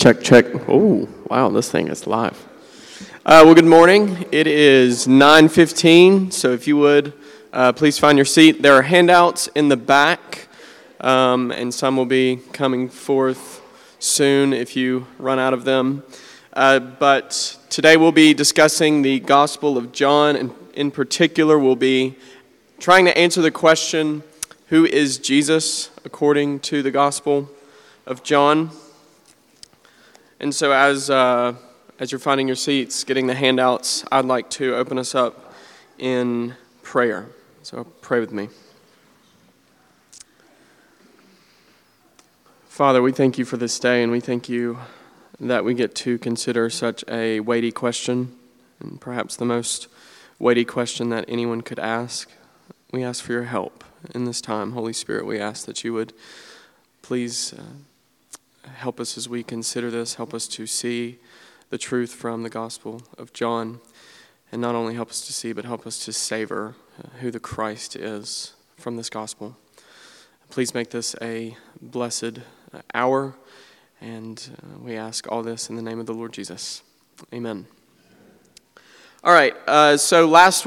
Check, check. Oh, wow, this thing is live. Well, good morning. It is 9:15, so if you would, please find your seat. There are handouts in the back, and some will be coming forth soon if you run out of them. But today we'll be discussing the Gospel of John, and in particular we'll be trying to answer the question, who is Jesus according to the Gospel of John? And so as you're finding your seats, getting the handouts, I'd like to open us up in prayer. So pray with me. Father, we thank you for this day, and we thank you that we get to consider such a weighty question, and perhaps the most weighty question that anyone could ask. We ask for your help in this time. Holy Spirit, we ask that you would please help us as we consider this. Help us to see the truth from the Gospel of John. And not only help us to see, but help us to savor who the Christ is from this Gospel. Please make this a blessed hour. And we ask all this in the name of the Lord Jesus. Amen. All right. So last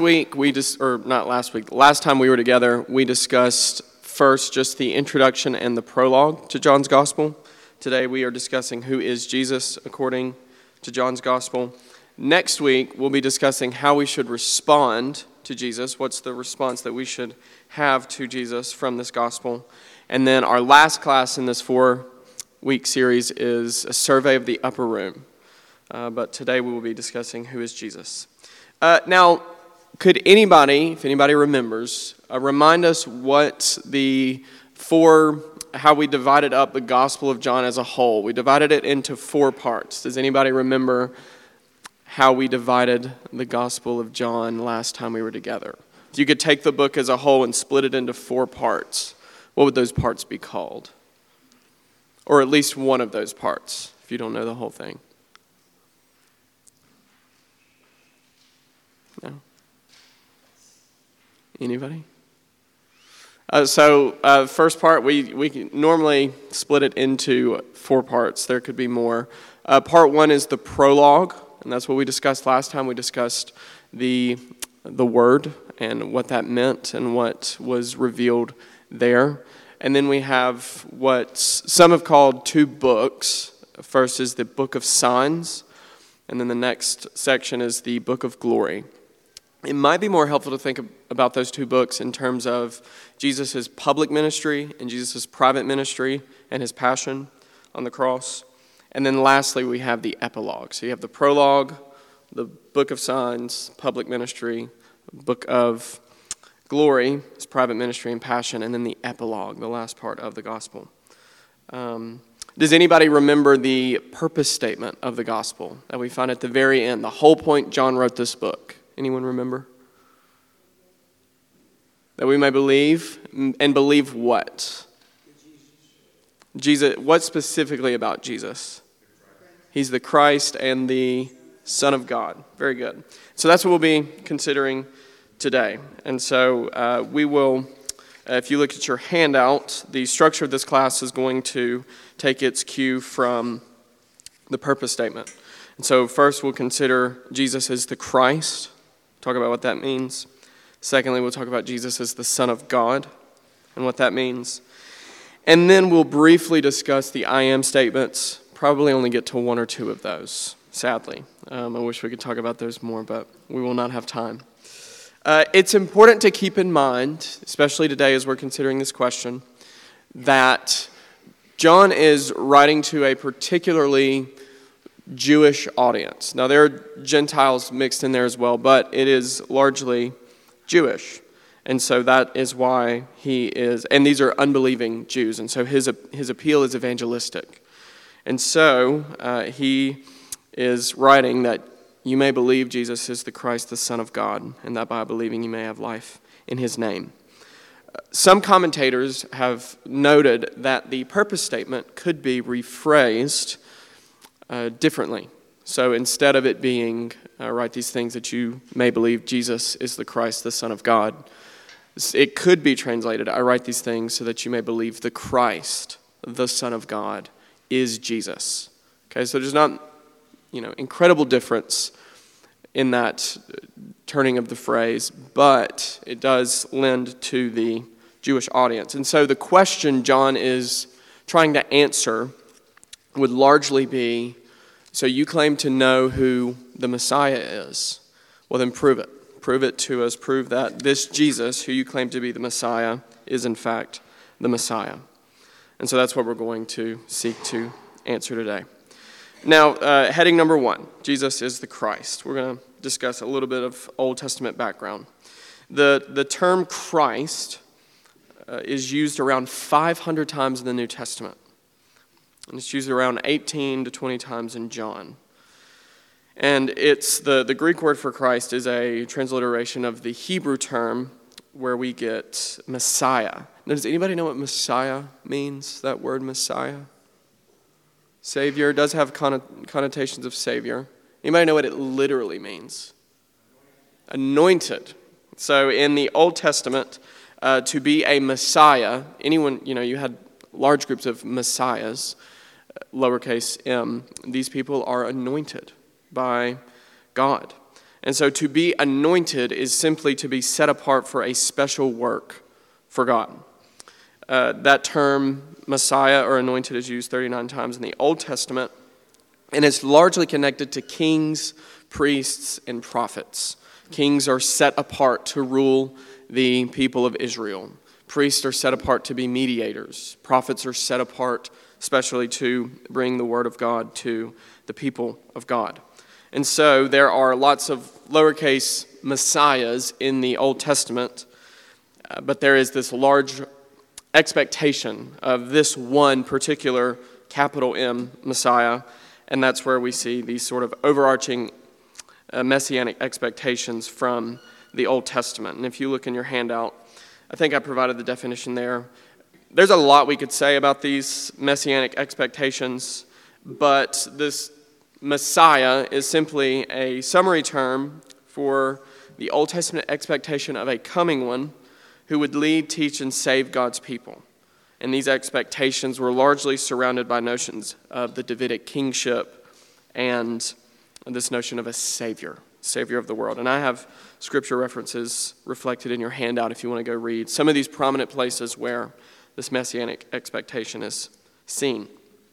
time we were together, we discussed first just the introduction and the prologue to John's Gospel. Today we are discussing who is Jesus according to John's Gospel. Next week we'll be discussing how we should respond to Jesus. What's the response that we should have to Jesus from this Gospel? And then our last class in this 4-week series is a survey of the upper room. But today we will be discussing who is Jesus. Now, could anybody, if anybody remembers, remind us what how we divided up the Gospel of John as a whole? We divided it into 4 parts. Does anybody remember how we divided the Gospel of John last time we were together? If you could take the book as a whole and split it into 4 parts, what would those parts be called? Or at least one of those parts, if you don't know the whole thing. No? Anybody? First part, we normally split it into 4 parts. There could be more. Part 1 is the prologue, and that's what we discussed last time. We discussed the word and what that meant and what was revealed there. And then we have what some have called 2 books. First is the Book of Signs, and then the next section is the Book of Glory. It might be more helpful to think about those 2 books in terms of Jesus' public ministry and Jesus' private ministry and his passion on the cross. And then lastly, we have the epilogue. So you have the prologue, the Book of Signs, public ministry, Book of Glory, his private ministry and passion, and then the epilogue, the last part of the gospel. Does anybody remember the purpose statement of the gospel that we find at the very end? The whole point John wrote this book. Anyone remember? That we may believe, and believe what? Jesus. What specifically about Jesus? He's the Christ and the Son of God. Very good. So that's what we'll be considering today. And so we will, if you look at your handout, the structure of this class is going to take its cue from the purpose statement. And so first we'll consider Jesus as the Christ. Talk about what that means. Secondly, we'll talk about Jesus as the Son of God and what that means. And then we'll briefly discuss the I am statements. Probably only get to 1 or 2 of those, sadly. I wish we could talk about those more, but we will not have time. It's important to keep in mind, especially today as we're considering this question, that John is writing to a particularly Jewish audience. Now, there are Gentiles mixed in there as well, but it is largely Jewish. And so that is why he is, and these are unbelieving Jews, and so his appeal is evangelistic. And so he is writing that you may believe Jesus is the Christ, the Son of God, and that by believing you may have life in his name. Some commentators have noted that the purpose statement could be rephrased differently. So instead of it being, write these things that you may believe Jesus is the Christ, the Son of God, it could be translated, I write these things so that you may believe the Christ, the Son of God, is Jesus. Okay, so there's not, incredible difference in that turning of the phrase, but it does lend to the Jewish audience. And so the question John is trying to answer would largely be, so you claim to know who the Messiah is. Well, then prove it. Prove it to us. Prove that this Jesus, who you claim to be the Messiah, is in fact the Messiah. And so that's what we're going to seek to answer today. Now, heading number 1, Jesus is the Christ. We're going to discuss a little bit of Old Testament background. The term Christ is used around 500 times in the New Testament. And it's used around 18 to 20 times in John. And it's the Greek word for Christ is a transliteration of the Hebrew term where we get Messiah. Now, does anybody know what Messiah means, that word Messiah? Savior does have connotations of Savior. Anybody know what it literally means? Anointed. So in the Old Testament, to be a Messiah, anyone, you had large groups of Messiahs, lowercase m. These people are anointed by God. And so to be anointed is simply to be set apart for a special work for God. That term, Messiah or anointed, is used 39 times in the Old Testament, and it's largely connected to kings, priests, and prophets. Kings are set apart to rule the people of Israel. Priests are set apart to be mediators. Prophets are set apart especially to bring the word of God to the people of God. And so there are lots of lowercase messiahs in the Old Testament, but there is this large expectation of this one particular capital M Messiah, and that's where we see these sort of overarching messianic expectations from the Old Testament. And if you look in your handout, I think I provided the definition there. There's a lot we could say about these messianic expectations, but this Messiah is simply a summary term for the Old Testament expectation of a coming one who would lead, teach, and save God's people. And these expectations were largely surrounded by notions of the Davidic kingship and this notion of a Savior of the world. And I have scripture references reflected in your handout if you want to go read some of these prominent places where this messianic expectation is seen.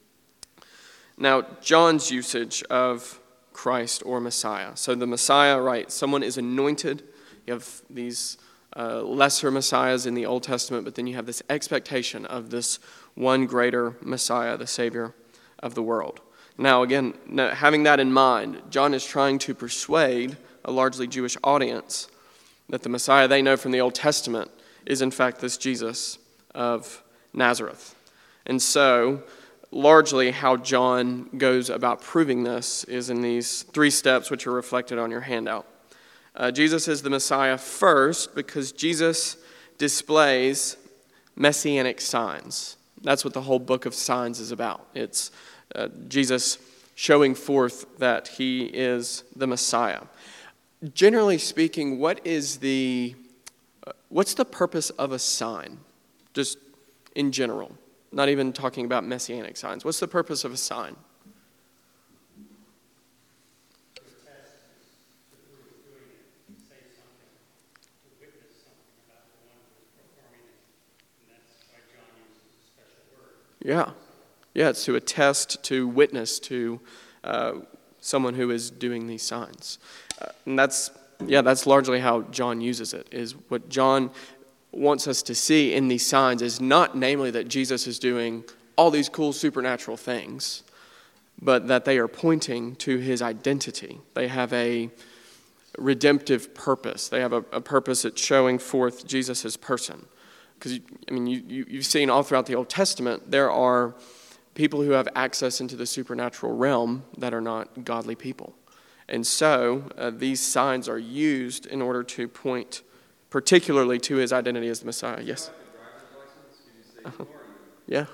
Now, John's usage of Christ or Messiah. So the Messiah, right, someone is anointed. You have these lesser messiahs in the Old Testament, but then you have this expectation of this one greater Messiah, the Savior of the world. Now, again, having that in mind, John is trying to persuade a largely Jewish audience that the Messiah they know from the Old Testament is in fact this Jesus of Nazareth. And so, largely how John goes about proving this is in these 3 steps which are reflected on your handout. Jesus is the Messiah first because Jesus displays messianic signs. That's what the whole book of signs is about. It's Jesus showing forth that he is the Messiah. Generally speaking, what's the purpose of a sign? Just in general, not even talking about messianic signs. What's the purpose of a sign? Yeah, it's to attest, to witness to someone who is doing these signs. And that's largely how John uses it, is what John wants us to see in these signs is not namely that Jesus is doing all these cool supernatural things, but that they are pointing to his identity. They have a redemptive purpose. They have a purpose at showing forth Jesus' person. Because, you've seen all throughout the Old Testament, there are people who have access into the supernatural realm that are not godly people. And so these signs are used in order to point particularly to his identity as the Messiah. Yes? Yeah.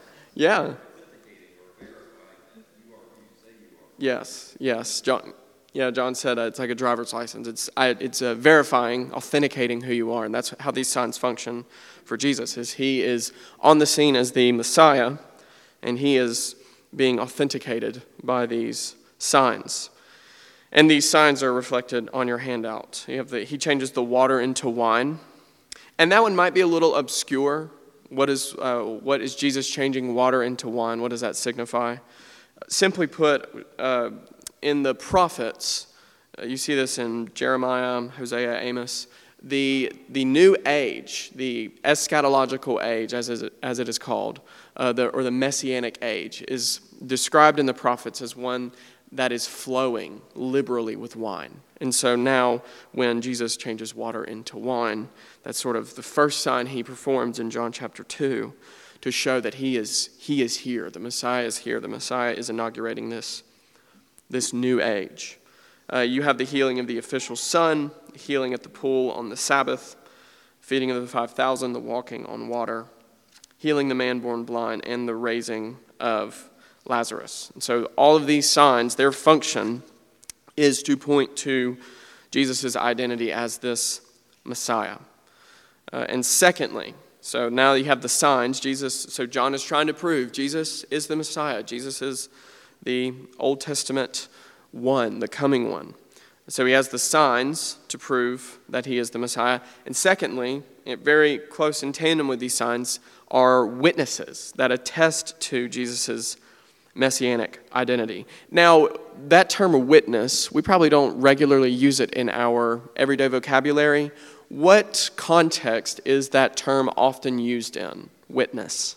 Yeah. Yes. John. Yeah, John said it's like a driver's license. It's verifying, authenticating who you are, and that's how these signs function for Jesus. Is he is on the scene as the Messiah, and he is being authenticated by these signs. And these signs are reflected on your handout. He changes the water into wine. And that one might be a little obscure. What is Jesus changing water into wine? What does that signify? Simply put, in the prophets, you see this in Jeremiah, Hosea, Amos, the new age, the eschatological age, as it is called, or the messianic age, is described in the prophets as one that is flowing liberally with wine. And so now when Jesus changes water into wine, that's sort of the first sign he performs in John chapter 2 to show that he is here. The Messiah is here. The Messiah is inaugurating this new age. You have the healing of the official son, healing at the pool on the Sabbath, feeding of the 5,000, the walking on water, healing the man born blind, and the raising of Lazarus. And so all of these signs, their function is to point to Jesus' identity as this Messiah. And secondly, so now you have the signs. So John is trying to prove Jesus is the Messiah. Jesus is the Old Testament one, the coming one. So he has the signs to prove that he is the Messiah. And secondly, very close in tandem with these signs are witnesses that attest to Jesus' messianic identity. Now, that term witness, we probably don't regularly use it in our everyday vocabulary. What context is that term often used in? Witness.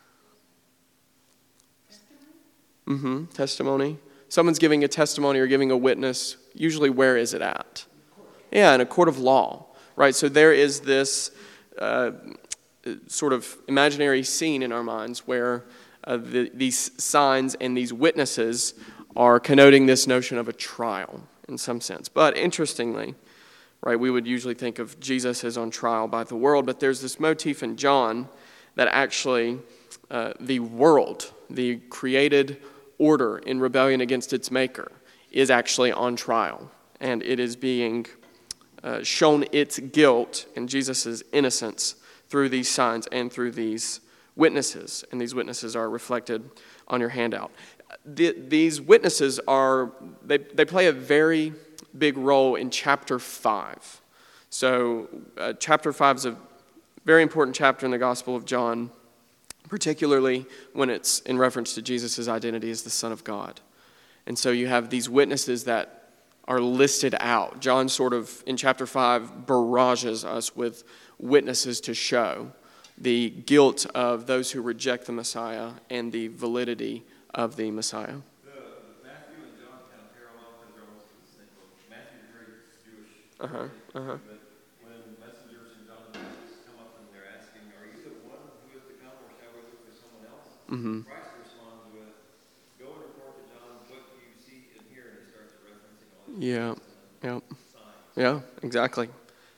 Testimony. Someone's giving a testimony or giving a witness. Usually, where is it at? Yeah, in a court of law, right? So there is this sort of imaginary scene in our minds where these signs and these witnesses are connoting this notion of a trial in some sense. But interestingly, right, we would usually think of Jesus as on trial by the world, but there's this motif in John that actually the world, the created order in rebellion against its maker, is actually on trial, and it is being shown its guilt and Jesus' innocence through these signs and through these witnesses, and these witnesses are reflected on your handout. These witnesses they play a very big role in chapter 5. So chapter 5 is a very important chapter in the Gospel of John, particularly when it's in reference to Jesus' identity as the Son of God. And so you have these witnesses that are listed out. John sort of, in chapter 5, barrages us with witnesses to show the guilt of those who reject the Messiah and the validity of the Messiah. Matthew and John kind of parallel because they're almost the same book. Matthew's very Jewish. But when messengers and John the Baptist come up and they're asking, "Are you the one who is to come, or shall we look for someone else?" Christ responds with, "Go and report to John what you see and hear," and he starts referencing all these signs. Yeah, exactly.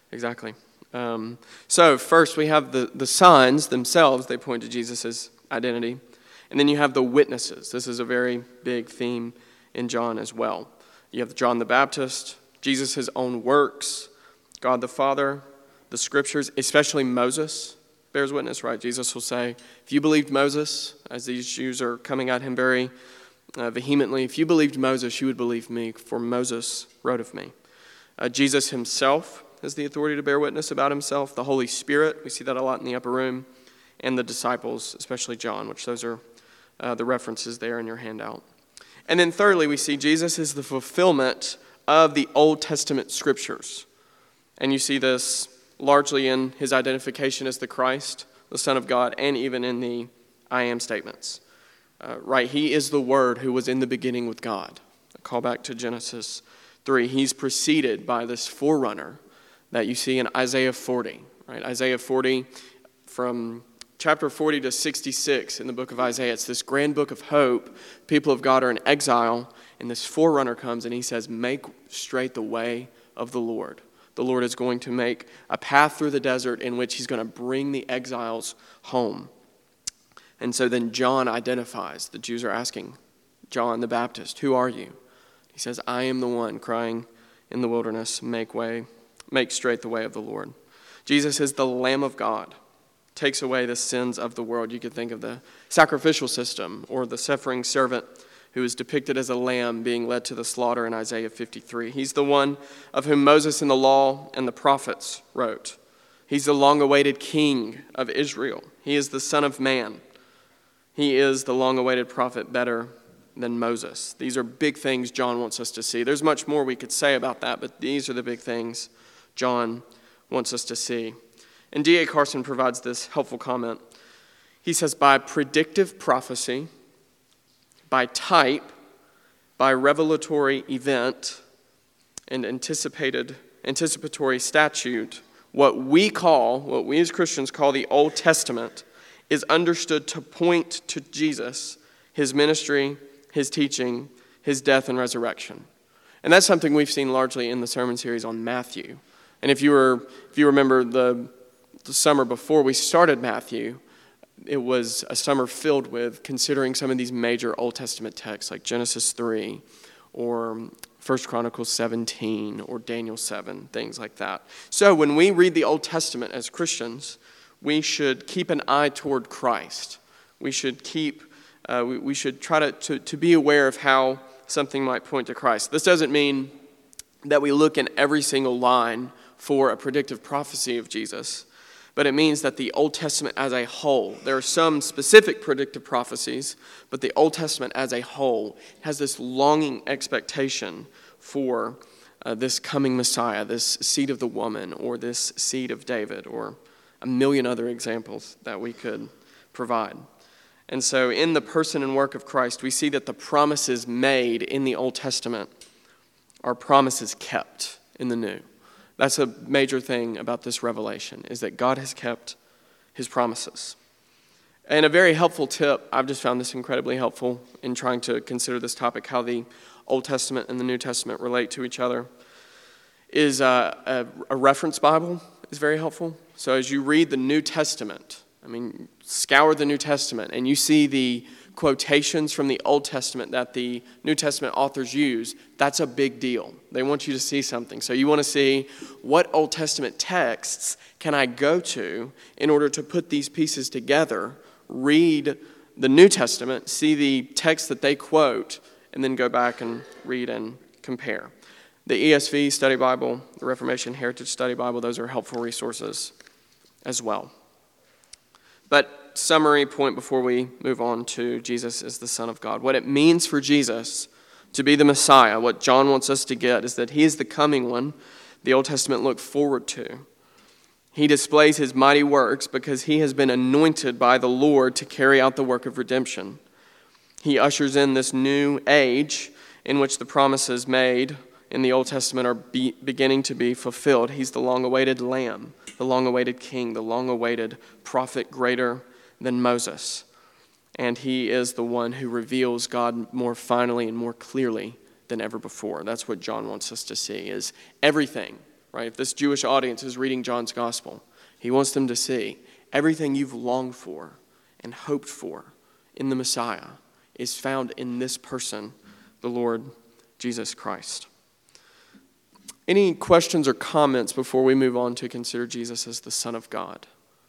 So first we have the signs themselves. They point to Jesus' identity. And then you have the witnesses. This is a very big theme in John as well. You have John the Baptist, Jesus' own works, God the Father, the Scriptures, especially Moses bears witness, right? Jesus will say, if you believed Moses, as these Jews are coming at him very vehemently, if you believed Moses, you would believe me, for Moses wrote of me. Jesus himself has the authority to bear witness about himself. The Holy Spirit, we see that a lot in the upper room, and the disciples, especially John, which those are the references there in your handout. And then thirdly, we see Jesus is the fulfillment of the Old Testament Scriptures. And you see this largely in his identification as the Christ, the Son of God, and even in the I am statements. Right, he is the Word who was in the beginning with God. A call back to Genesis 3. He's preceded by this forerunner that you see in Isaiah 40. Right, Isaiah 40, from chapter 40 to 66 in the book of Isaiah. It's this grand book of hope. People of God are in exile, and this forerunner comes and he says, make straight the way of the Lord. The Lord is going to make a path through the desert in which he's going to bring the exiles home. And so then John identifies. The Jews are asking John the Baptist, who are you? He says, I am the one crying in the wilderness, make straight the way of the Lord. Jesus is the Lamb of God, takes away the sins of the world. You could think of the sacrificial system or the suffering servant who is depicted as a lamb being led to the slaughter in Isaiah 53. He's the one of whom Moses in the law and the prophets wrote. He's the long-awaited king of Israel. He is the Son of Man. He is the long-awaited prophet better than Moses. These are big things John wants us to see. There's much more we could say about that, but these are the big things John wants us to see. And D.A. Carson provides this helpful comment. He says, by predictive prophecy, by type, by revelatory event, and anticipatory statute, what we as Christians call the Old Testament is understood to point to Jesus, his ministry, his teaching, his death and resurrection. And that's something we've seen largely in the sermon series on Matthew. And if you remember the summer before we started Matthew, it was a summer filled with considering some of these major Old Testament texts like Genesis 3 or 1 Chronicles 17 or Daniel 7, things like that. So when we read the Old Testament as Christians, we should keep an eye toward Christ. We should try to be aware of how something might point to Christ. This doesn't mean that we look in every single line for a predictive prophecy of Jesus, but it means that the Old Testament as a whole, there are some specific predictive prophecies, but the Old Testament as a whole has this longing expectation for this coming Messiah, this seed of the woman, or this seed of David, or a million other examples that we could provide. And so in the person and work of Christ, we see that the promises made in the Old Testament are promises kept in the New. That's a major thing about this revelation, is that God has kept his promises. And a very helpful tip, I've just found this incredibly helpful in trying to consider this topic, how the Old Testament and the New Testament relate to each other, is a reference Bible is very helpful. So as you read the New Testament, scour the New Testament, and you see the quotations from the Old Testament that the New Testament authors use, that's a big deal. They want you to see something. So you want to see what Old Testament texts can I go to in order to put these pieces together, read the New Testament, see the text that they quote, and then go back and read and compare. The ESV Study Bible, the Reformation Heritage Study Bible, those are helpful resources as well. But summary point before we move on to Jesus as the Son of God. What it means for Jesus to be the Messiah, what John wants us to get, is that he is the coming one the Old Testament looked forward to. He displays his mighty works because he has been anointed by the Lord to carry out the work of redemption. He ushers in this new age in which the promises made in the Old Testament are beginning to be fulfilled. He's the long-awaited Lamb, the long-awaited King, the long-awaited prophet greater than Moses. And he is the one who reveals God more finally and more clearly than ever before. That's what John wants us to see, is everything, right? If this Jewish audience is reading John's gospel, he wants them to see everything you've longed for and hoped for in the Messiah is found in this person, the Lord Jesus Christ. Any questions or comments before we move on to consider Jesus as the Son of God?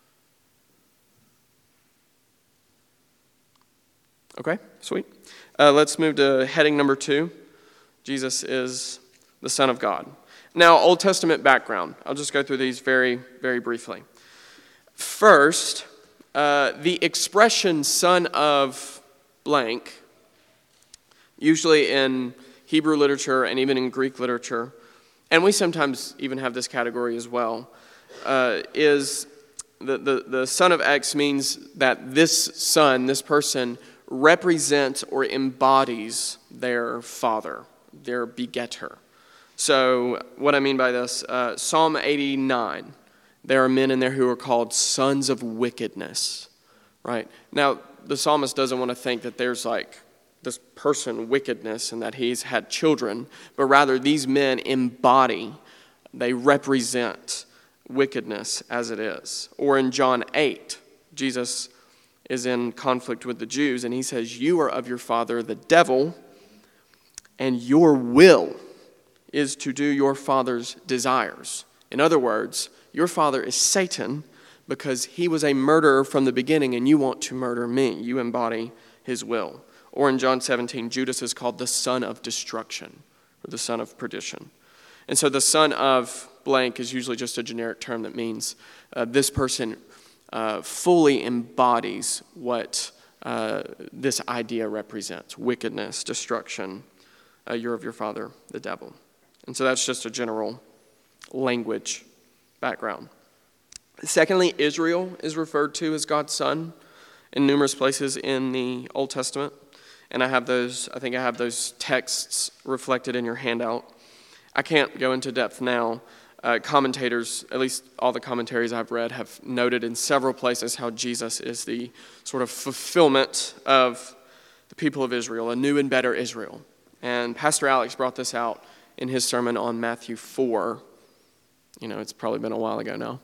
Okay, sweet. Let's move to heading number 2. Jesus is the Son of God. Now, Old Testament background. I'll just go through these very, very briefly. First, the expression son of blank, usually in Hebrew literature and even in Greek literature, and we sometimes even have this category as well, is the son of X means that this son, this person, represents or embodies their father, their begetter. So what I mean by this, Psalm 89, there are men in there who are called sons of wickedness, right? Now, the psalmist doesn't want to think that there's like this person wickedness and that he's had children, but rather these men embody, they represent wickedness as it is. Or in John 8, Jesus is in conflict with the Jews and he says, "You are of your father the devil, and your will is to do your father's desires. In other words, your father is Satan because he was a murderer from the beginning and you want to murder me. You embody his will. Or in John 17, Judas is called the son of destruction or the son of perdition. And so the son of blank is usually just a generic term that means this person fully embodies what this idea represents: wickedness, destruction. You're of your father, the devil. And so that's just a general language background. Secondly, Israel is referred to as God's son in numerous places in the Old Testament. And I think I have those texts reflected in your handout. I can't go into depth now. Commentators, at least all the commentaries I've read, have noted in several places how Jesus is the sort of fulfillment of the people of Israel, a new and better Israel. And Pastor Alex brought this out in his sermon on Matthew 4. It's probably been a while ago now.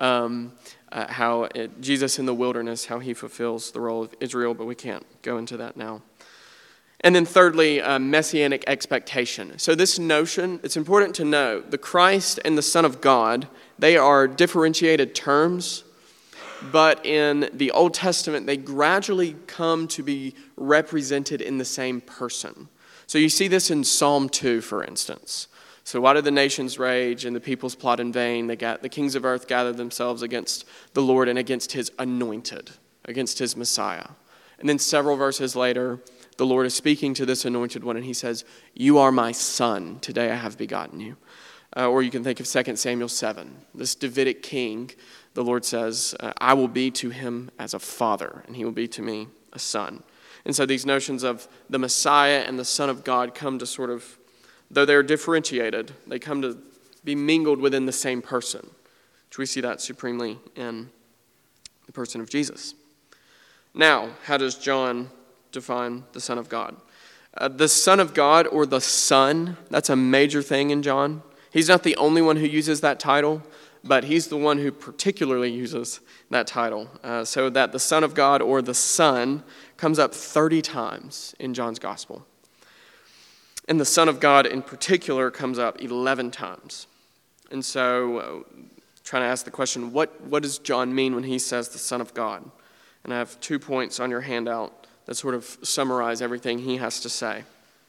Jesus in the wilderness, how he fulfills the role of Israel, but we can't go into that now. And then thirdly, messianic expectation. So this notion, it's important to know, the Christ and the Son of God, they are differentiated terms, but in the Old Testament, they gradually come to be represented in the same person. So you see this in Psalm 2, for instance. So why did the nations rage and the peoples plot in vain? The kings of earth gathered themselves against the Lord and against his anointed, against his Messiah. And then several verses later, the Lord is speaking to this anointed one and he says, "You are my son, today I have begotten you." Or you can think of 2 Samuel 7. This Davidic king, the Lord says, "I will be to him as a father, and he will be to me a son." And so these notions of the Messiah and the Son of God come to sort of, though they're differentiated, they come to be mingled within the same person, which we see that supremely in the person of Jesus. Now, how does John define the Son of God? The Son of God, or the Son, that's a major thing in John. He's not the only one who uses that title, but he's the one who particularly uses that title. So that the Son of God, or the Son, comes up 30 times in John's Gospel. And the Son of God in particular comes up 11 times. And so, trying to ask the question, what does John mean when he says the Son of God? And I have 2 points on your handout that sort of summarize everything he has to say.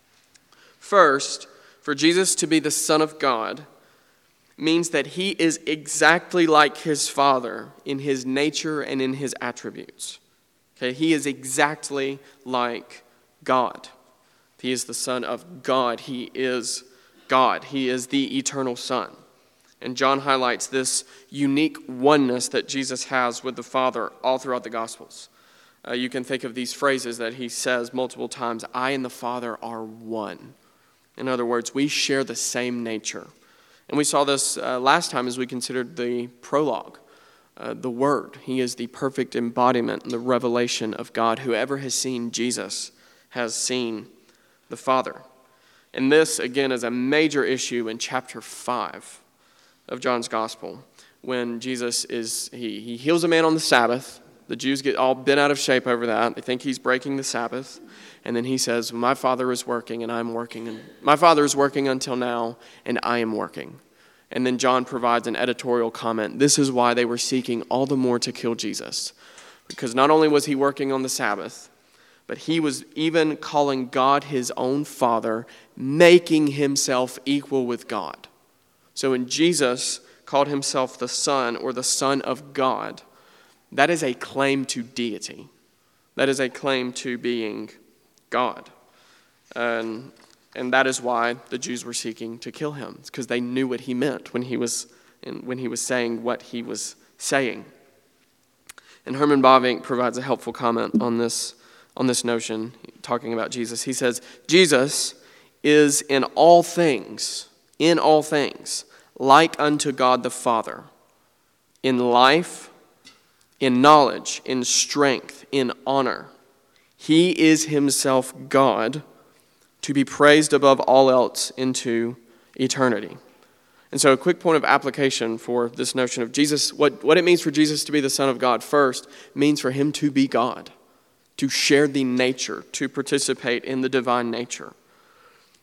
First, for Jesus to be the Son of God means that he is exactly like his Father in his nature and in his attributes. Okay, he is exactly like God. He is the Son of God. He is God. He is the eternal Son. And John highlights this unique oneness that Jesus has with the Father all throughout the Gospels. You can think of these phrases that he says multiple times: "I and the Father are one." In other words, we share the same nature. And we saw this last time as we considered the prologue. The Word, he is the perfect embodiment and the revelation of God. Whoever has seen Jesus has seen the Father. And this, again, is a major issue in chapter 5 of John's Gospel, when Jesus he heals a man on the Sabbath. The Jews get all bent out of shape over that. They think he's breaking the Sabbath. And then he says, "My Father is working and I'm working. And my Father is working until now and I am working." And then John provides an editorial comment. This is why they were seeking all the more to kill Jesus. Because not only was he working on the Sabbath, but he was even calling God his own Father, making himself equal with God. So when Jesus called himself the Son, or the Son of God, that is a claim to deity. That is a claim to being God. And that is why the Jews were seeking to kill him. It's because they knew what he meant when he was saying what he was saying. And Herman Bavinck provides a helpful comment on this notion, talking about Jesus. He says, "Jesus is in all things, like unto God the Father, in life, in knowledge, in strength, in honor. He is himself God, to be praised above all else into eternity." And so a quick point of application for this notion of Jesus, what it means for Jesus to be the Son of God first, means for him to be God, to share the nature, to participate in the divine nature.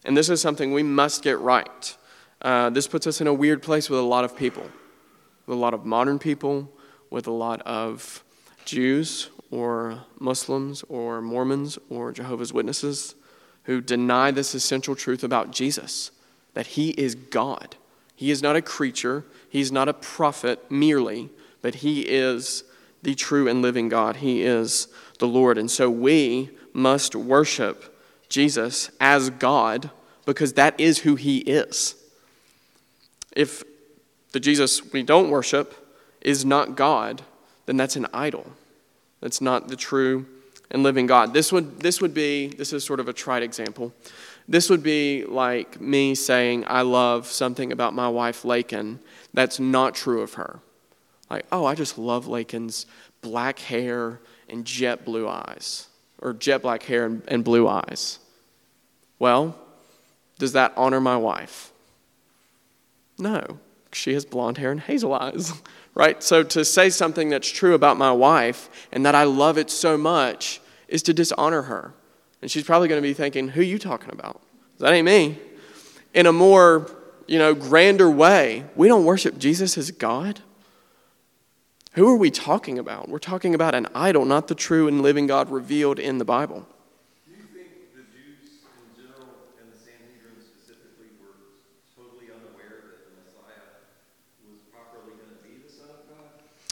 And this is something we must get right. This puts us in a weird place with a lot of people, with a lot of modern people, with a lot of Jews or Muslims or Mormons or Jehovah's Witnesses who deny this essential truth about Jesus, that he is God. He is not a creature. He's not a prophet merely, but he is the true and living God. He is the Lord. And so we must worship Jesus as God because that is who he is. If the Jesus we don't worship is not God, then that's an idol. That's not the true and living God. This is sort of a trite example. This would be like me saying I love something about my wife, Lakin, that's not true of her. Like, oh, I just love Lakin's black hair and jet blue eyes, or jet black hair and blue eyes. Well, does that honor my wife? No, she has blonde hair and hazel eyes, right? So to say something that's true about my wife and that I love it so much is to dishonor her. And she's probably going to be thinking, who are you talking about? That ain't me. In a more, grander way, we don't worship Jesus as God. Who are we talking about? We're talking about an idol, not the true and living God revealed in the Bible. Do you think the Jews in general and the Sanhedrin specifically were totally unaware that the Messiah was properly going to be the Son of God?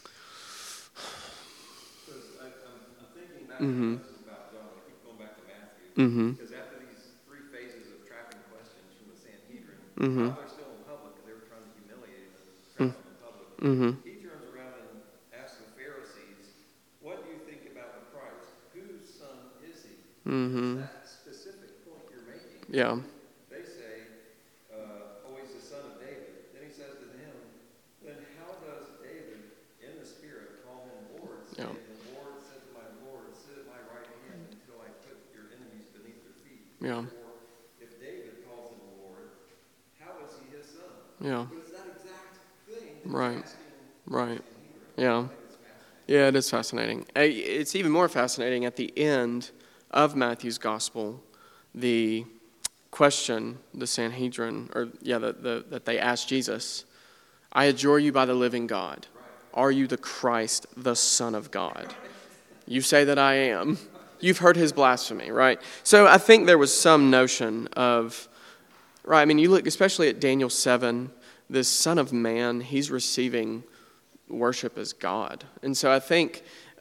Because I'm thinking back about John. I keep going back to Matthew. Because after these three phases of trapping questions from the Sanhedrin, while they're still in public, they were trying to humiliate them, trap them in public. He turns around and asks the Pharisees, what do you think about the Christ? Whose son is he? That specific point you're making. Yeah. They say, he's the son of David. Then he says to them, then how does David, in the Spirit, call him Lord, saying, the Lord said to my Lord, sit at my right hand until I put your enemies beneath your feet. Yeah. Or if David calls him Lord, how is he his son? Yeah. But it's that exact thing that Right. he's asking. Right. Yeah. Yeah, it is fascinating. It's even more fascinating at the end of Matthew's gospel, the question the Sanhedrin, that they asked Jesus, I adjure you by the living God. Are you the Christ, the Son of God? You say that I am. You've heard his blasphemy, right? So I think there was some notion of, right, I mean, you look especially at Daniel 7, this Son of Man, he's receiving worship as God. And so I think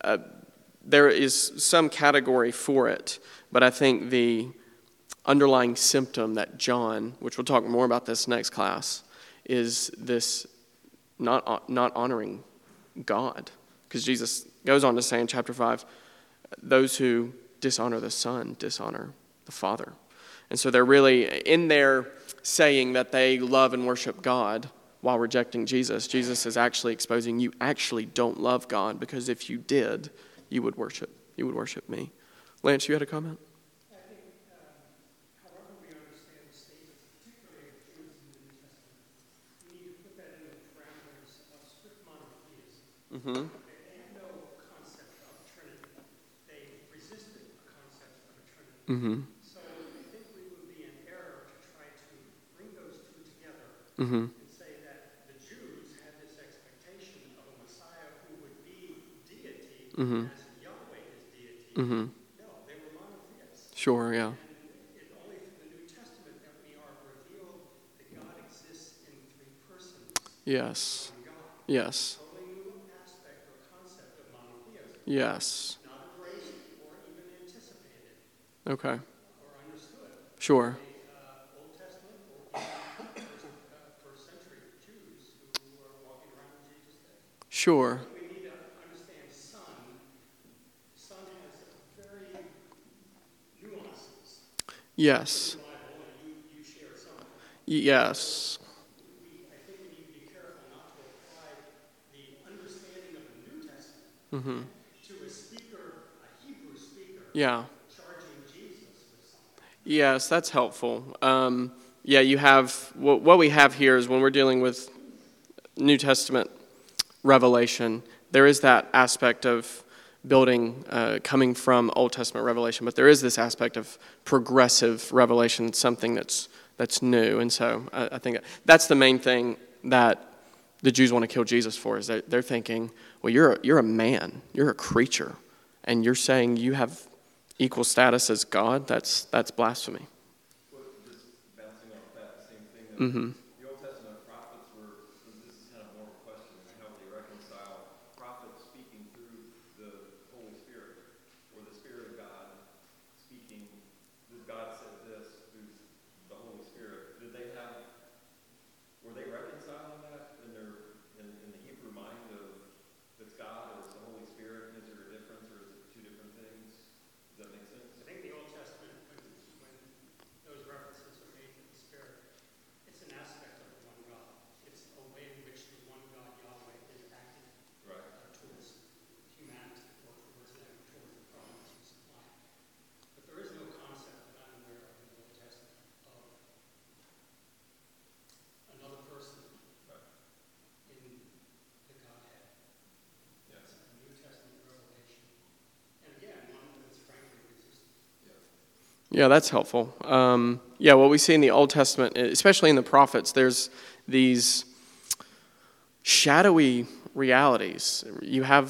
there is some category for it, but I think the underlying symptom that John, which we'll talk more about this next class, is this not honoring God. Because Jesus goes on to say in chapter 5, those who dishonor the Son dishonor the Father. And so they're really, in their saying that they love and worship God while rejecting Jesus, Jesus is actually exposing you actually don't love God, because if you did, you would worship me. Lance, you had a comment? I think, however we understand the statements, particularly of Jews in the New Testament, we need to put that in the parameters of strict monotheism. They have no concept of Trinity. They resisted a concept of a Trinity. So I think we would be in error to try to bring those two together and say that the Jews had this expectation of a Messiah who would be deity as Yahweh is deity. No, they were monotheists. Sure, yeah. And it's only through the New Testament that we are revealed that God exists in three persons. Yes. One God. Yes. Totally new aspect or concept of monotheism. Yes. Not embraced or even anticipated Okay. or understood. Sure. Old Testament or even first century Jews who are walking around in Jesus' day. Sure. We need to understand Son. Son has very nuances. Yes. In the Bible, and you share some. Yes. I think we need to be careful not to apply the understanding of the New Testament to a speaker, a Hebrew speaker, Yeah. charging Jesus with something. Yes, that's helpful. You have, what we have here is when we're dealing with New Testament revelation, there is that aspect of building coming from Old Testament revelation, but there is this aspect of progressive revelation, something that's new. And so I think that's the main thing that the Jews want to kill Jesus for, is that they're thinking, well, you're a man, you're a creature, and you're saying you have equal status as God. That's blasphemy. Well, just bouncing off that same thing, Mm-hmm. the Old Testament prophets were, this is kind of more of a question, how they reconcile prophets speaking through the Holy Spirit, or the Spirit of God speaking, God said this through the Holy Spirit. Were they reconciling that in the Hebrew mind of, it's God or it's the Holy Spirit? Is there a difference, or is it two different things? Does that make sense? I think the Old Testament, when those references are made to the Spirit, it's an aspect of the one God. It's a way in which the one God, Yahweh, is acting towards humanity, or towards them, towards the promise of supply. But there is no concept that I'm aware of in the Old Testament of another person in the Godhead. Yes. It's a New Testament revelation. And again, one that's frankly resistant. Yeah, that's helpful. What we see in the Old Testament, especially in the prophets, there's these shadowy realities. You have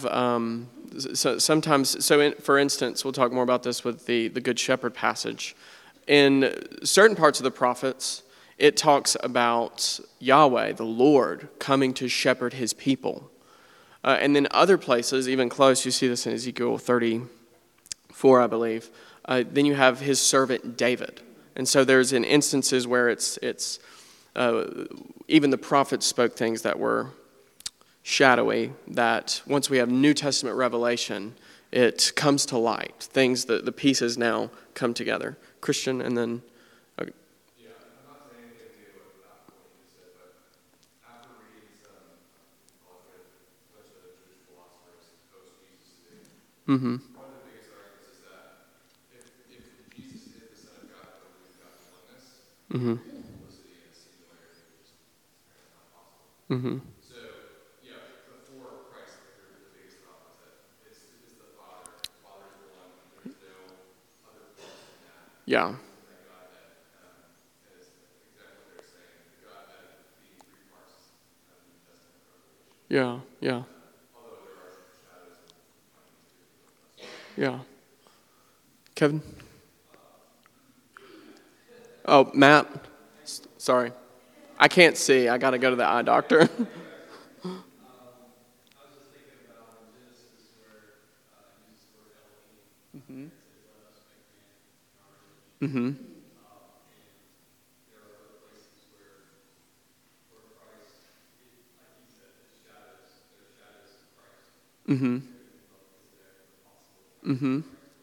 for instance, we'll talk more about this with the Good Shepherd passage. In certain parts of the prophets, it talks about Yahweh, the Lord, coming to shepherd his people. And then other places, even close, you see this in Ezekiel 34, I believe. Then you have his servant David. And so there's in instances where it's even the prophets spoke things that were shadowy, that once we have New Testament revelation, it comes to light. Things, the pieces now come together. Christian, and then... Okay. Yeah, I'm not saying anything to do with that what you just said, but after reading some, especially the Jewish philosophers post-Jesus today, Mm-hmm. one of the biggest arguments is that if Jesus is the Son of God, but we've got oneness, Mm-hmm. simplicity and singularity is just not possible. Mm-hmm. So, yeah, before Christ, the biggest problem is that it's the Father. The Father is one. There's no other place than that. Yeah. That God that is exactly what they're saying. The God that being three parts of the New Testament revelation. Yeah. Although there are shadows of coming to. Yeah. Kevin? Oh, Matt? Sorry. I can't see. I got to go to the eye doctor. I was just thinking about in Genesis where he uses the word Elohim. Mm-hmm. It says, "Let us make man in our image." Mm-hmm. And there are other places where Christ, like he said, there's shadows of Christ. Mm-hmm. Mm-hmm.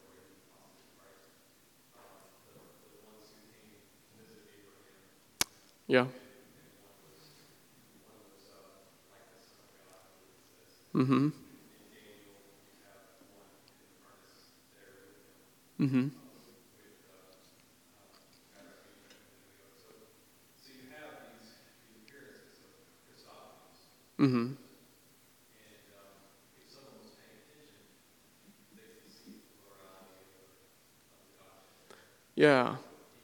The ones who came to visit Abraham, Yeah. and one was like the Son of God, it says. Mm-hmm. In Daniel, you have one in the furnace there with him. Mm-hmm. So you have these appearances of Christophanies, Mm-hmm. and if someone was paying attention, they could see the plurality of the Godhead. Yeah.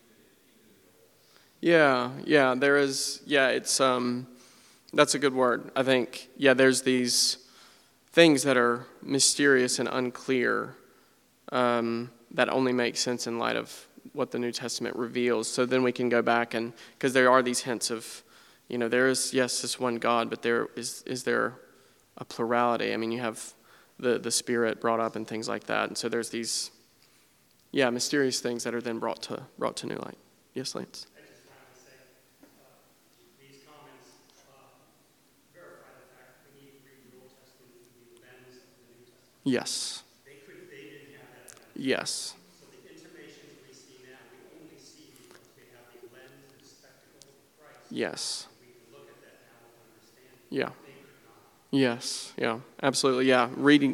There is. Yeah, it's that's a good word. I think. Yeah, there's these things that are mysterious and unclear that only make sense in light of what the New Testament reveals. So then we can go back and because there are these hints of, there is this one God, but there is there a plurality? I mean, you have the Spirit brought up and things like that, and so there's these mysterious things that are then brought to new light. Yes, Lance. I just wanted to say, these comments verify the fact that we need to read the Old Testament through the lens of the New Testament. Yes. They didn't have that lens. Yes. So the intimations we see now, we only see because we have the lens and spectacle of Christ. Yes. We can look at that now with understanding. Yeah. They could not. Yes. Yeah. Absolutely. Yeah. Reading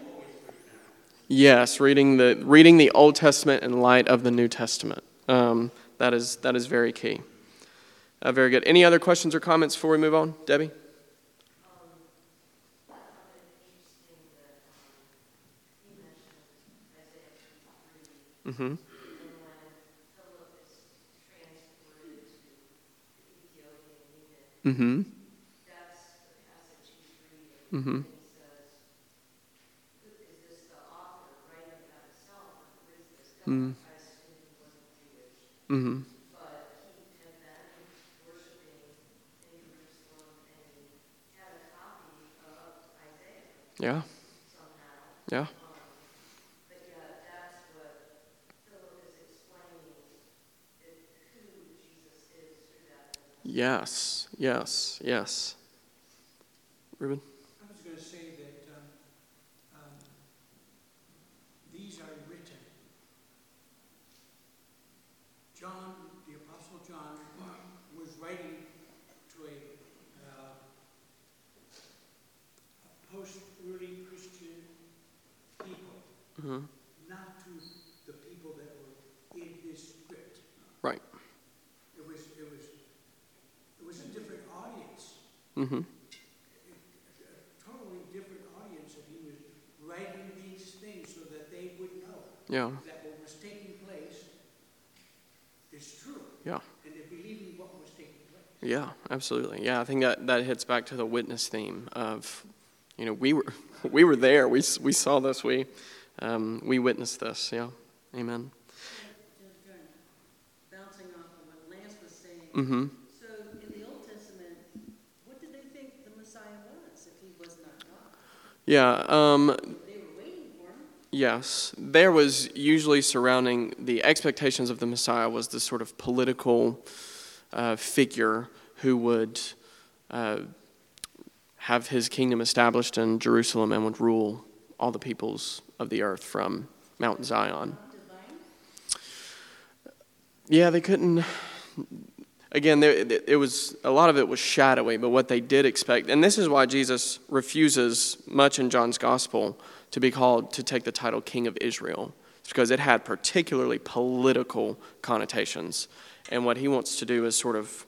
the Old Testament in light of the New Testament. That is very key. Very good. Any other questions or comments before we move on, Debbie? I found it interesting that you mentioned Mm-hmm. And when Philip is transported to the Ethiopian eunuch, Mm-hmm. that's the passage he's reading. Mm-hmm. And he says, is this the author writing about himself? Or who is this guy? Mm-hmm. I assume he wasn't Jewish. Mm-hmm. But he had been worshiping in Jerusalem, and he had a copy of Isaiah Yeah. somehow. Yeah. But yet, that's what Philip is explaining, who Jesus is through that. Yes. Yes. Yes. Ruben? I was going to say that these are written. John, the Apostle John, was writing to a post-early Christian people, Mm-hmm. not to the people that were in his script. Right. It was a different audience. Mm-hmm. A totally different audience, and he was writing these things so that they would know Yeah. that what was taking place is true, Yeah. and they're believing what was taking place. Yeah, absolutely. Yeah, I think that hits back to the witness theme of, we were there. We saw this. We witnessed this. Yeah. Amen. Bouncing off of what Lance was saying. Mm-hmm. So in the Old Testament, what did they think the Messiah was if he was not God? Yeah. They were waiting for him. Yes, there was usually surrounding the expectations of the Messiah was this sort of political figure who would have his kingdom established in Jerusalem and would rule all the peoples of the earth from Mount Zion. Divine? Yeah, they couldn't. Again, it was a lot of it was shadowy, but what they did expect, and this is why Jesus refuses much in John's gospel to be called to take the title King of Israel. It's because it had particularly political connotations, and what he wants to do is sort of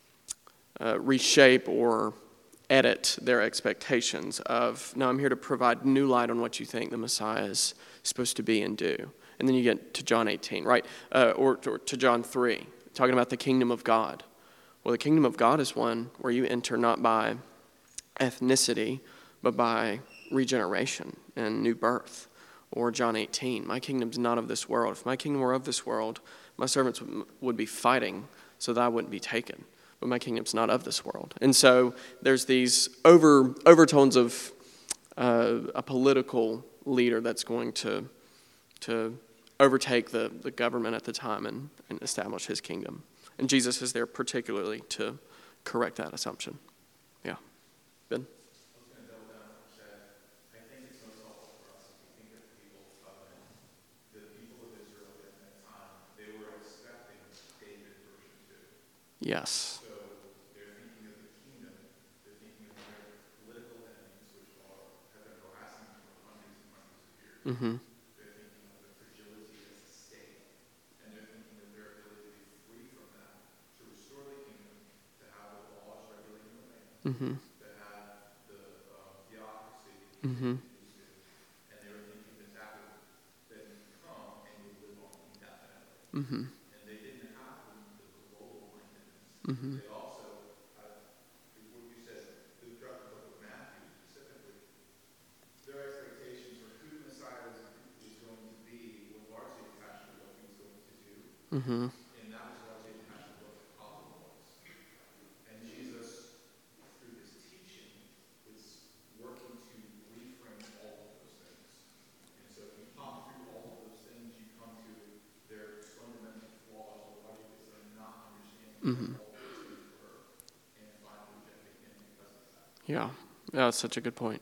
reshape or edit their expectations of, no, I'm here to provide new light on what you think the Messiah is supposed to be and do. And then you get to John 18, right? Or to John 3, talking about the kingdom of God. Well, the kingdom of God is one where you enter not by ethnicity, but by regeneration and new birth. Or John 18, my kingdom's not of this world. If my kingdom were of this world, my servants would be fighting so that I wouldn't be taken. But my kingdom's not of this world. And so there's these overtones of a political leader that's going to overtake the government at the time and establish his kingdom. And Jesus is there particularly to correct that assumption. Yeah. Ben? I was going to double down on what you said. I think it's most helpful for us if we think of the people of covenant. The people of Israel at that time, they were expecting David version 2. Yes. So they're thinking of the kingdom, they're thinking of their political enemies, which have been harassing them for hundreds and hundreds of years. Mm-hmm. They're thinking of the fragility as a state, and they're thinking of their ability to be free from that, to restore the kingdom, to have the laws regulating the land, Mm-hmm. to have the theocracy, Mm-hmm. and they were thinking that that would come and would live on indefinitely. Mm-hmm. And they didn't have the global mindedness. Mm-hmm. They also, what you said, the book of Matthew specifically, their expectations for who the Messiah is going to be were largely attached to what he was going to do, Mm-hmm. and that was largely attached to what the problem was. And Jesus, through his teaching, is working to reframe all of those things. And so if you pop through all of those things, you come to their fundamental flaws or logic is them not understanding Mm-hmm. what all those things were and finally rejecting him because of that. Yeah. That's such a good point.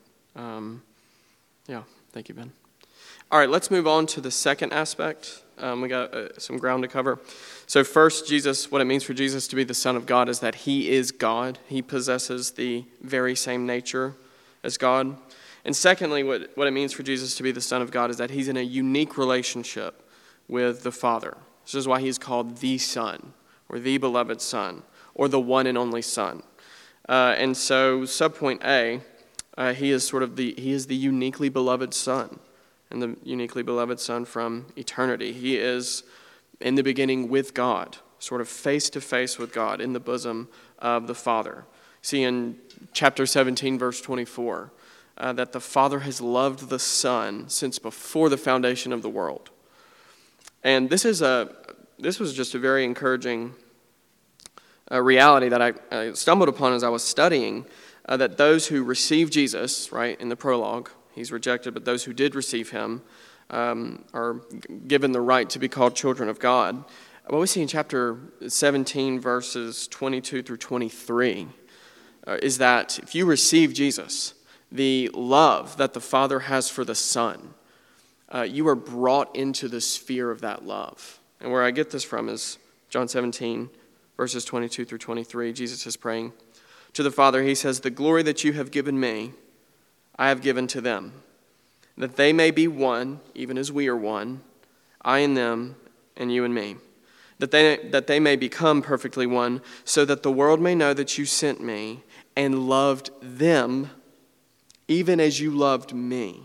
Yeah. Thank you, Ben. All right, let's move on to the second aspect. We got some ground to cover. So first, what it means for Jesus to be the Son of God is that he is God. He possesses the very same nature as God. And secondly, what it means for Jesus to be the Son of God is that he's in a unique relationship with the Father. This is why he's called the Son, or the beloved Son, or the one and only Son. And so subpoint A, he is the uniquely beloved Son. and the uniquely beloved Son from eternity. He is in the beginning with God, sort of face to face with God in the bosom of the Father. See in chapter 17, verse 24, that the Father has loved the Son since before the foundation of the world. And this was just a very encouraging reality that I stumbled upon as I was studying, that those who receive Jesus, right, in the prologue, he's rejected, but those who did receive him are given the right to be called children of God. What we see in chapter 17, verses 22 through 23, is that if you receive Jesus, the love that the Father has for the Son, you are brought into the sphere of that love. And where I get this from is John 17, verses 22 through 23. Jesus is praying to the Father. He says, "The glory that you have given me, I have given to them, that they may be one, even as we are one, I and them, and you and me, that they may become perfectly one, so that the world may know that you sent me and loved them, even as you loved me."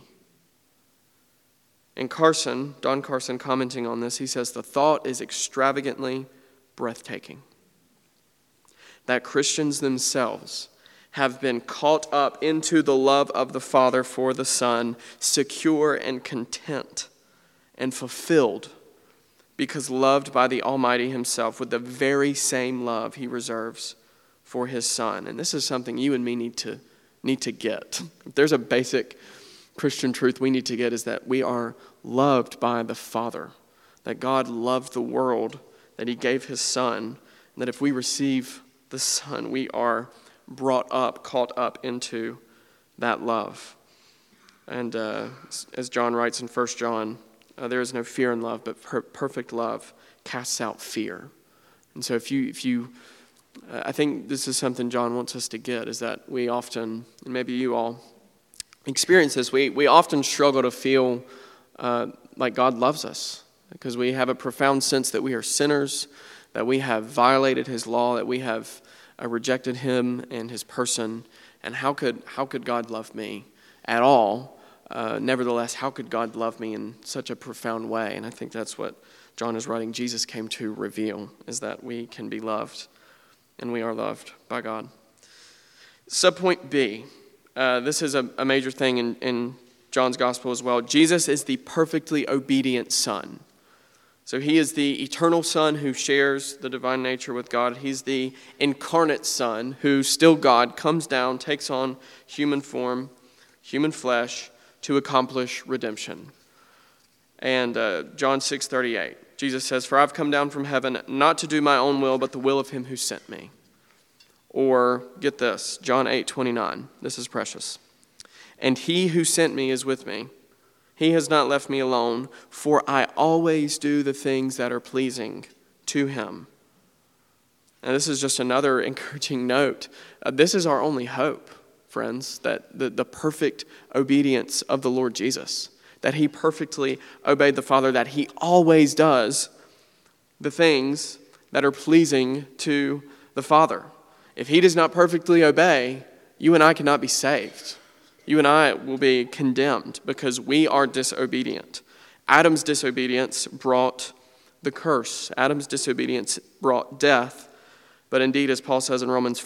And Don Carson, commenting on this, he says, "The thought is extravagantly breathtaking, that Christians themselves have been caught up into the love of the Father for the Son, secure and content and fulfilled, because loved by the Almighty himself with the very same love he reserves for his Son." And this is something you and me need to get. If there's a basic Christian truth we need to get, is that we are loved by the Father, that God loved the world, that he gave his Son, and that if we receive the Son, we are brought up, caught up into that love. And as John writes in 1 John, there is no fear in love, but perfect love casts out fear. And so if you I think this is something John wants us to get, is that we often, and maybe you all experience this, we often struggle to feel like God loves us, because we have a profound sense that we are sinners, that we have violated his law, that we have rejected him and his person. And how could God love me at all? Nevertheless, how could God love me in such a profound way? And I think that's what John is writing. Jesus came to reveal, is that we can be loved, and we are loved by God. Subpoint B. This is a major thing in John's gospel as well. Jesus is the perfectly obedient Son. So he is the eternal Son who shares the divine nature with God. He's the incarnate Son who, still God, comes down, takes on human form, human flesh, to accomplish redemption. And John 6:38, Jesus says, "For I've come down from heaven not to do my own will, but the will of him who sent me." Or, get this, John 8:29. This is precious. "And he who sent me is with me. He has not left me alone, for I always do the things that are pleasing to him." And this is just another encouraging note. This is our only hope, friends, that the perfect obedience of the Lord Jesus, that he perfectly obeyed the Father, that he always does the things that are pleasing to the Father. If he does not perfectly obey, you and I cannot be saved. You and I will be condemned because we are disobedient. Adam's disobedience brought the curse. Adam's disobedience brought death. But indeed, as Paul says in Romans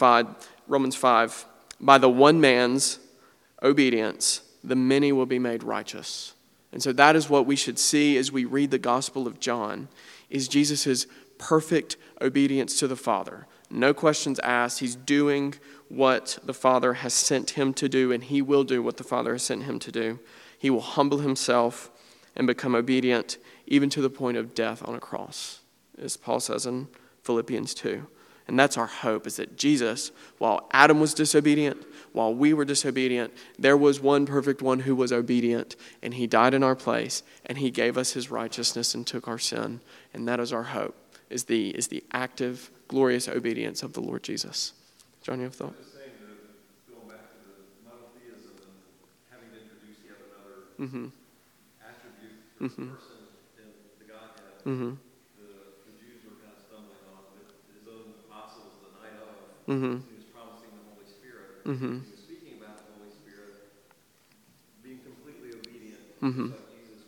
5, by the one man's obedience, the many will be made righteous. And so that is what we should see as we read the Gospel of John, is Jesus' perfect obedience to the Father. No questions asked. He's doing what the Father has sent him to do, and he will do what the Father has sent him to do. He will humble himself and become obedient, even to the point of death on a cross, as Paul says in Philippians 2. And that's our hope, is that Jesus, while Adam was disobedient, while we were disobedient, there was one perfect one who was obedient, and he died in our place, and he gave us his righteousness and took our sin. And that is our hope, is the active, glorious obedience of the Lord Jesus. John, you have a thought? I'm just saying that going back to the monotheism and having to introduce yet another attribute for the person in the Godhead, the Jews were kind of stumbling on with his own apostles the night of. He was promising the Holy Spirit. He was speaking about the Holy Spirit being completely obedient, just like Jesus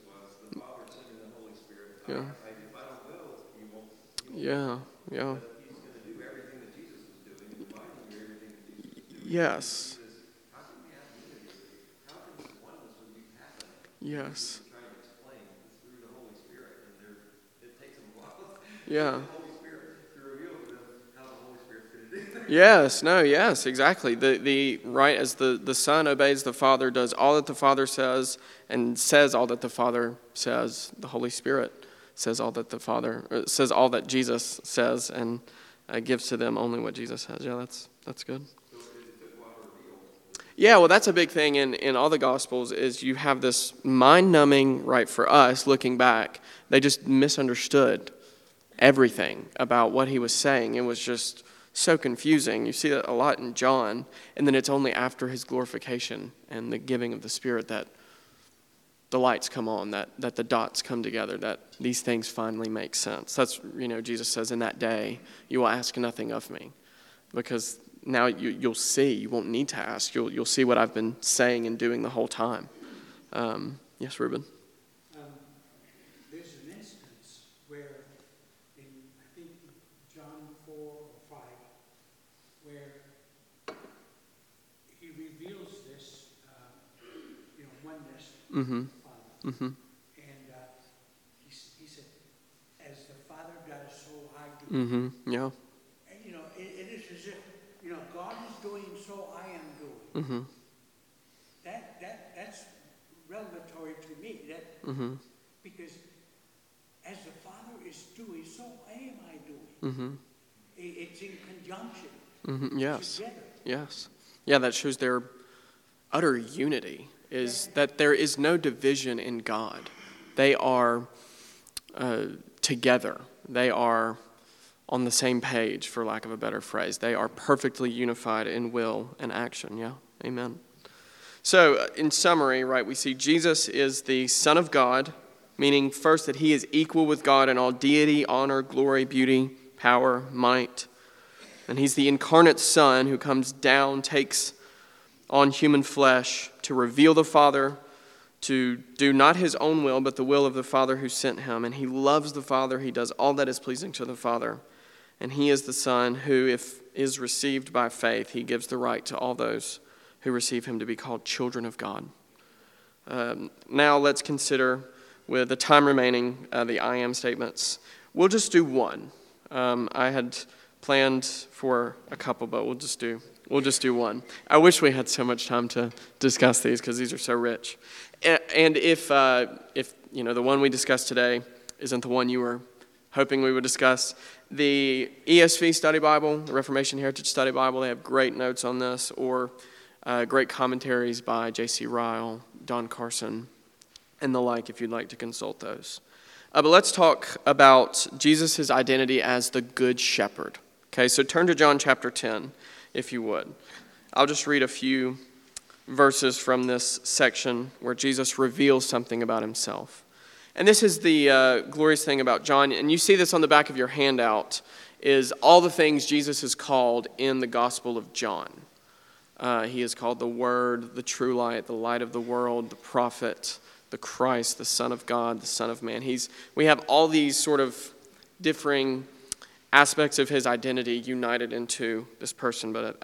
Yeah. Like, if I don't will, you won't. Yeah. Yeah. But he's going to do everything that Jesus was doing, reminding you everything that Jesus was doing. Yes. How can we have unity? How can this oneness would be happening? Yes. Trying to explain through the Holy Spirit, and it takes them a while. Yeah. The Holy Spirit to reveal to them how the Holy Spirit's going to do that. Yes, no, yes, exactly. The right as the Son obeys the Father, does all that the Father says, and says all that the Father says. The Holy Spirit says all that says all that Jesus says, and gives to them only what Jesus says. Yeah, that's good. Yeah, well, that's a big thing in all the Gospels is you have this mind-numbing, right, for us, looking back. They just misunderstood everything about what he was saying. It was just so confusing. You see that a lot in John, and then it's only after his glorification and the giving of the Spirit that the lights come on, that the dots come together, that these things finally make sense. That's, Jesus says, in that day, you will ask nothing of me, because now you'll see. You won't need to ask. You'll see what I've been saying and doing the whole time. Yes, Reuben? There's an instance where in, I think, John 4 or 5, where he reveals this, oneness Mm-hmm. with the Father. Mm-hmm. And he said, as the Father does, so I do. Mm-hmm. Yeah. And, it is as if, God is doing, so I am doing. Mm-hmm. That's revelatory to me. Mm-hmm. Because as the Father is doing, so am I doing. Mm-hmm. It's in conjunction. Mm-hmm. Yes. Together. Yes. Yeah, that shows their utter unity, is that there is no division in God. They are together. They are on the same page, for lack of a better phrase. They are perfectly unified in will and action. Yeah, amen. So, in summary, right, we see Jesus is the Son of God, meaning first that he is equal with God in all deity, honor, glory, beauty, power, might. And he's the incarnate Son who comes down, takes on human flesh to reveal the Father, to do not his own will, but the will of the Father who sent him. And he loves the Father. He does all that is pleasing to the Father. And he is the Son who, if is received by faith, he gives the right to all those who receive him to be called children of God. Now let's consider, with the time remaining, the I am statements. We'll just do one. I had planned for a couple, but we'll just do one. I wish we had so much time to discuss these because these are so rich. And if the one we discussed today isn't the one you were hoping we would discuss, the ESV Study Bible, the Reformation Heritage Study Bible, they have great notes on this, or great commentaries by J.C. Ryle, Don Carson, and the like, if you'd like to consult those. But let's talk about Jesus' identity as the Good Shepherd. Okay, so turn to John chapter 10, if you would. I'll just read a few verses from this section where Jesus reveals something about himself. And this is the glorious thing about John, and you see this on the back of your handout, is all the things Jesus is called in the Gospel of John. He is called the Word, the true light, the light of the world, the prophet, the Christ, the Son of God, the Son of Man. We have all these sort of differing aspects of his identity united into this person, but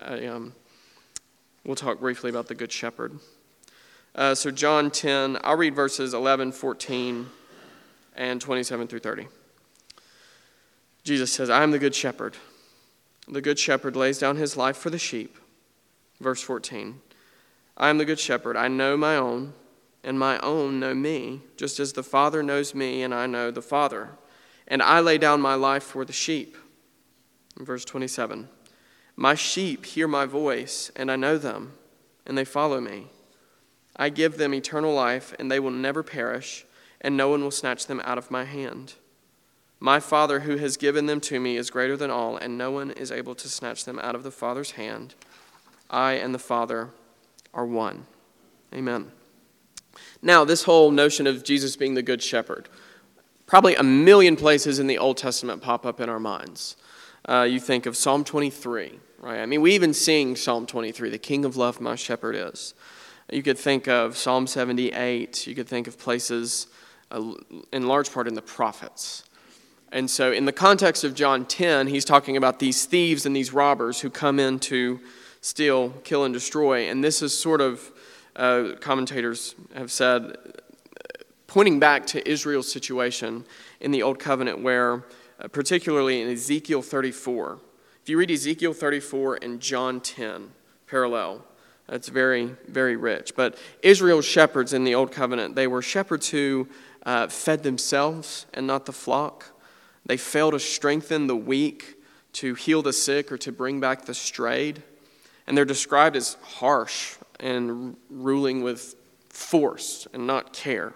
we'll talk briefly about the Good Shepherd. So John 10, I'll read verses 11, 14, and 27 through 30. Jesus says, I am the Good Shepherd. The Good Shepherd lays down his life for the sheep. Verse 14, I am the Good Shepherd. I know my own, and my own know me, just as the Father knows me, and I know the Father. And I lay down my life for the sheep. Verse 27, my sheep hear my voice, and I know them, and they follow me. I give them eternal life, and they will never perish, and no one will snatch them out of my hand. My Father who has given them to me is greater than all, and no one is able to snatch them out of the Father's hand. I and the Father are one. Amen. Now, this whole notion of Jesus being the Good Shepherd, probably a million places in the Old Testament pop up in our minds. You think of Psalm 23, right? I mean, we even sing Psalm 23, the King of Love my shepherd is. You could think of Psalm 78. You could think of places in large part in the prophets. And so in the context of John 10, he's talking about these thieves and these robbers who come in to steal, kill, and destroy. And this is sort of, commentators have said, pointing back to Israel's situation in the Old Covenant where, particularly in Ezekiel 34, if you read Ezekiel 34 and John 10, parallel, it's very, very rich. But Israel's shepherds in the Old Covenant, they were shepherds who fed themselves and not the flock. They failed to strengthen the weak, to heal the sick, or to bring back the strayed. And they're described as harsh and ruling with force and not care.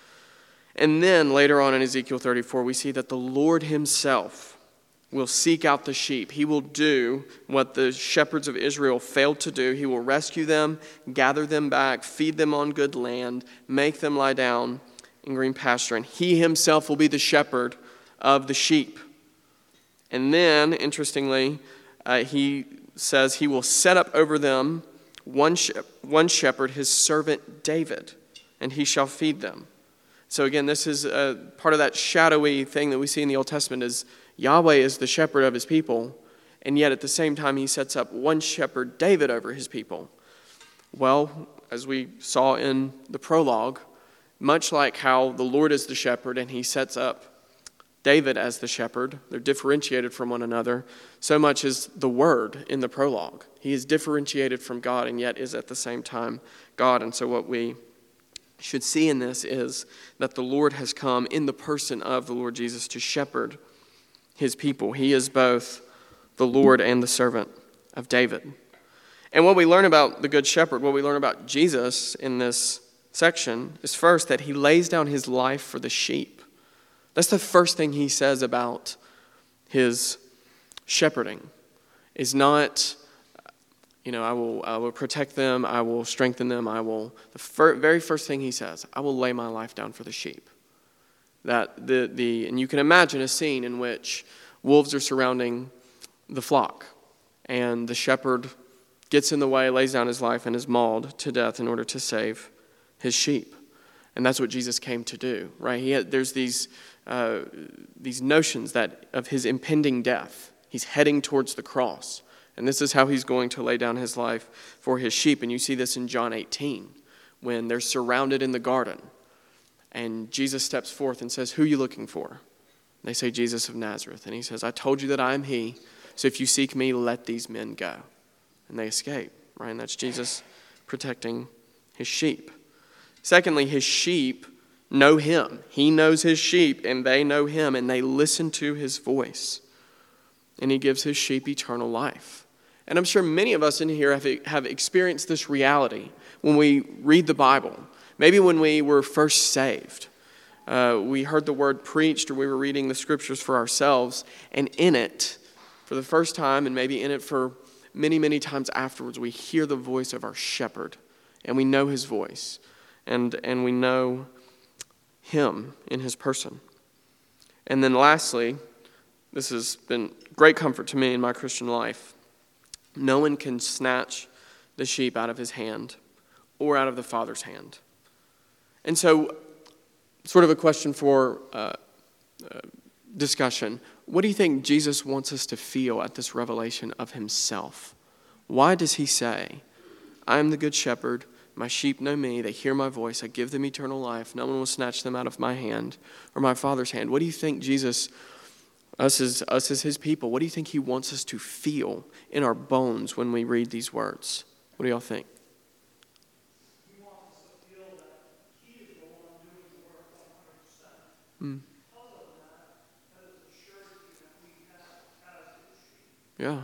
And then later on in Ezekiel 34, we see that the Lord himself will seek out the sheep. He will do what the shepherds of Israel failed to do. He will rescue them, gather them back, feed them on good land, make them lie down in green pasture. And he himself will be the shepherd of the sheep. And then, interestingly, he says he will set up over them one shepherd, his servant David, and he shall feed them. So again, this is part of that shadowy thing that we see in the Old Testament is Yahweh is the shepherd of his people, and yet at the same time he sets up one shepherd, David, over his people. Well, as we saw in the prologue, much like how the Lord is the shepherd and he sets up David as the shepherd, they're differentiated from one another, so much is the Word in the prologue. He is differentiated from God and yet is at the same time God. And so what we should see in this is that the Lord has come in the person of the Lord Jesus to shepherd his people. He is both the Lord and the servant of David. And what we learn about the Good Shepherd, what we learn about Jesus in this section is first that he lays down his life for the sheep. That's the first thing he says about his shepherding, is not, I will protect them, I will strengthen them, very first thing he says, I will lay my life down for the sheep. And you can imagine a scene in which wolves are surrounding the flock, and the shepherd gets in the way, lays down his life, and is mauled to death in order to save his sheep. And that's what Jesus came to do, right? There's these notions of his impending death. He's heading towards the cross. And this is how he's going to lay down his life for his sheep. And you see this in John 18, when they're surrounded in the garden. And Jesus steps forth and says, "Who are you looking for?" They say, "Jesus of Nazareth." And he says, "I told you that I am he. So if you seek me, let these men go." And they escape, right? And that's Jesus protecting his sheep. Secondly, his sheep know him. He knows his sheep, and they know him, and they listen to his voice. And he gives his sheep eternal life. And I'm sure many of us in here have experienced this reality when we read the Bible. Maybe when we were first saved. We heard the word preached, or we were reading the scriptures for ourselves, and in it, for the first time, and maybe in it for many, many times afterwards, we hear the voice of our shepherd, and we know his voice. And we know him in his person. And then lastly, this has been great comfort to me in my Christian life. No one can snatch the sheep out of his hand or out of the Father's hand. And so, sort of a question for discussion. What do you think Jesus wants us to feel at this revelation of himself? Why does he say, "I am the good shepherd, my sheep know me, they hear my voice, I give them eternal life, no one will snatch them out of my hand or my Father's hand"? What do you think Jesus, us as his people, what do you think he wants us to feel in our bones when we read these words? What do y'all think? He wants us to feel that he is the one doing the work 100%. Because of that is the surety that we have as his sheep. Yeah.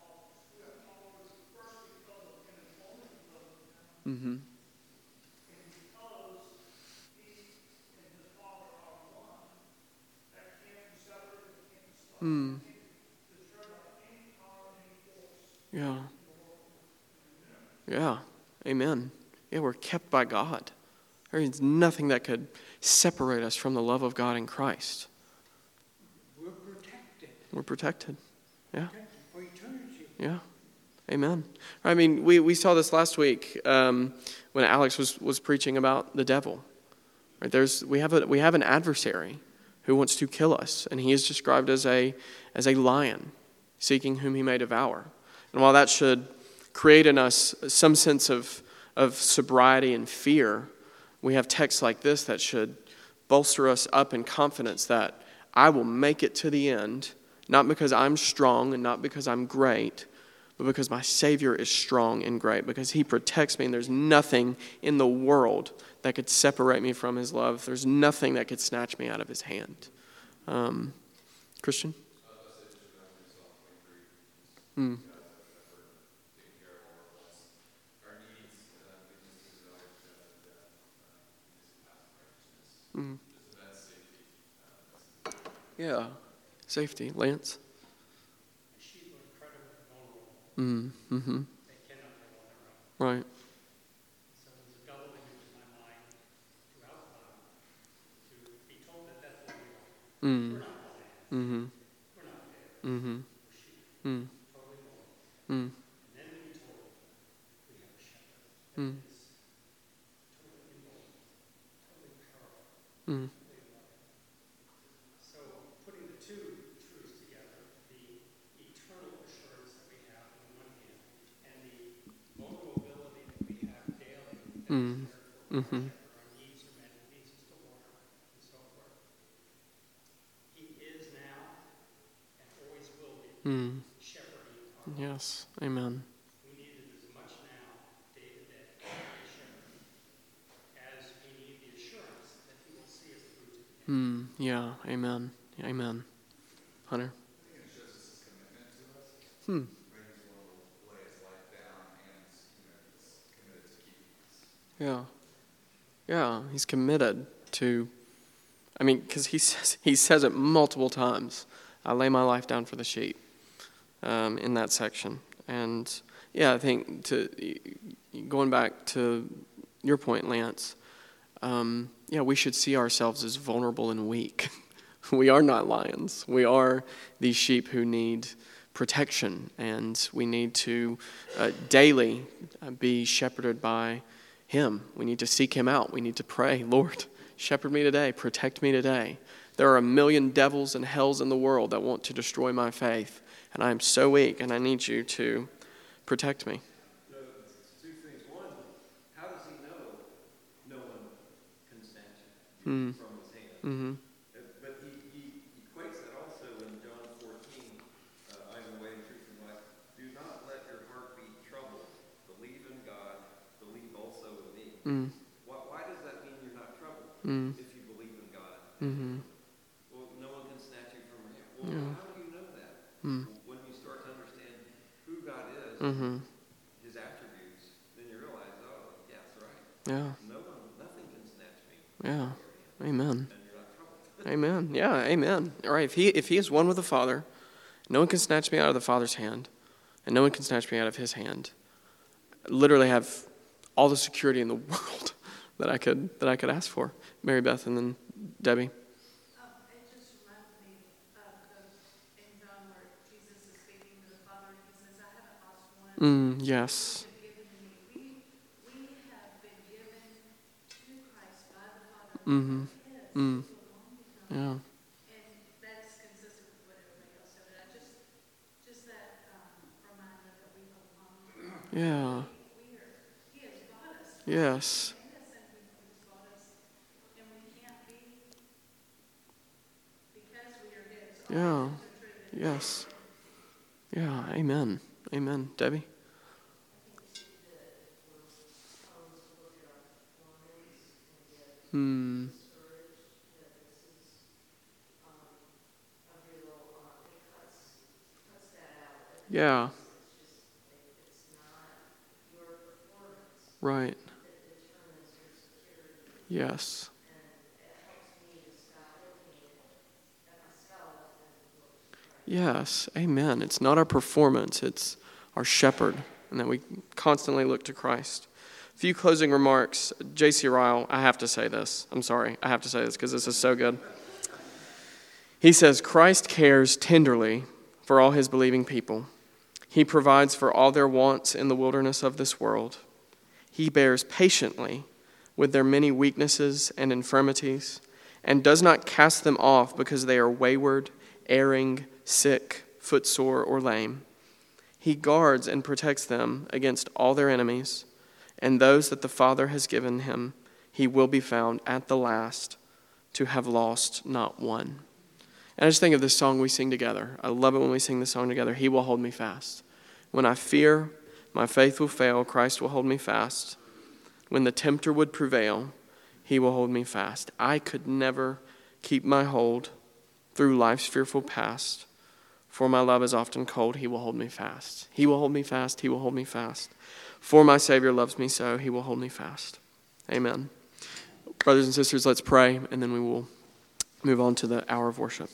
Mm-hmm. And because he and his Father are one, that can't be separated, can't be stopped, can't be destroyed by any power, any force. Yeah. Yeah. Amen. Yeah, we're kept by God. There is nothing that could separate us from the love of God in Christ. We're protected. We're protected. Yeah. Protected for eternity. Yeah. Amen. I mean, we saw this last week when Alex was preaching about the devil. Right? We have an adversary who wants to kill us, and he is described as a lion seeking whom he may devour. And while that should create in us some sense of sobriety and fear, we have texts like this that should bolster us up in confidence that I will make it to the end, not because I'm strong and not because I'm great, but because my Savior is strong and great, because he protects me, and there's nothing in the world that could separate me from his love. There's nothing that could snatch me out of his hand. Christian? Mm. Mm. Yeah. Safety. Lance? The sheep are incredibly vulnerable. Mm-hmm. They cannot live on their own. Right. So there's a double image in my mind throughout the Bible to be told that that's what we are. Mm. We're not lions. Mm-hmm. We're not bears. Mm-hmm. We're sheep. Mm. Totally vulnerable. Mm. And then to be told we have a shepherd Mm. that is totally invulnerable, totally powerful, Mm. totally loving. So putting the two truths together, the eternal assurance that we have on the one hand, and the vulnerability that we have daily, that Mm. is there for Mm-hmm. our needs are met, leads us to water, and so forth. He is now and always will be Mm. shepherding our lives. Yes. Amen. We need it as much now, day to day, every shepherd, as we need the assurance that he will see us through to the end. Yeah. Amen. Amen. Hunter? I think it shows us his commitment to us. Hmm. Right? He's willing to lay his life down, and he's committed to keeping us. Yeah. Yeah. He's committed to, because he says it multiple times. I lay my life down for the sheep, in that section. And yeah, I think going back to your point, Lance, we should see ourselves as vulnerable and weak. We are not lions. We are these sheep who need protection, and we need to daily be shepherded by him. We need to seek him out. We need to pray, Lord, shepherd me today, protect me today. There are a million devils and hells in the world that want to destroy my faith, and I am so weak, and I need you to protect me. So, two things. One, how does he know no one can snatch you from his hand? Mm-hmm. But he equates that also in John 14, I am the way, the truth, and life. Do not let your heart be troubled. Believe in God. Believe also in me. Mm. Why does that mean you're not troubled if you believe in God? Mm-hmm. Well, no one can snatch you from your hand. Well, Yeah. how do you know that? Mm. When you start to understand who God is, Mm-hmm. his attributes, then you realize, oh, yeah, that's right. Yeah. Nothing can snatch me Yeah. from your hand, Amen. and you're not troubled. Amen. Yeah. Amen. All right. If he is one with the Father, no one can snatch me out of the Father's hand, and no one can snatch me out of his hand. I literally have all the security in the world that I could ask for. Mary Beth and then Debbie. It just reminded me of in John where Jesus is speaking to the Father, and he says, I haven't lost one. Yes. You've given to me. We have been given to Christ by the Father. Mm-hmm. Yes, Mm. who belong to him. Yeah. And that's consistent with what everybody else said. And I just that reminder that we belong to him. Yeah. He has bought us. Yes. Innocent, he's bought us. And we can't be, because we are his. Yeah. Yes. Yeah. Amen. Amen. Debbie. Hmm. Yeah. Right. Yes. Yes. Amen. It's not our performance, it's our shepherd, and that we constantly look to Christ. A few closing remarks. J.C. Ryle, I have to say this. I'm sorry. I have to say this because this is so good. He says, Christ cares tenderly for all his believing people. He provides for all their wants in the wilderness of this world. He bears patiently with their many weaknesses and infirmities, and does not cast them off because they are wayward, erring, sick, footsore, or lame. He guards and protects them against all their enemies, and those that the Father has given him, he will be found at the last to have lost not one. And I just think of this song we sing together. I love it when we sing this song together. He will hold me fast. When I fear my faith will fail, Christ will hold me fast. When the tempter would prevail, he will hold me fast. I could never keep my hold through life's fearful past. For my love is often cold, he will hold me fast. He will hold me fast, he will hold me fast. For my Savior loves me so, he will hold me fast. Amen. Brothers and sisters, let's pray, and then we will move on to the hour of worship.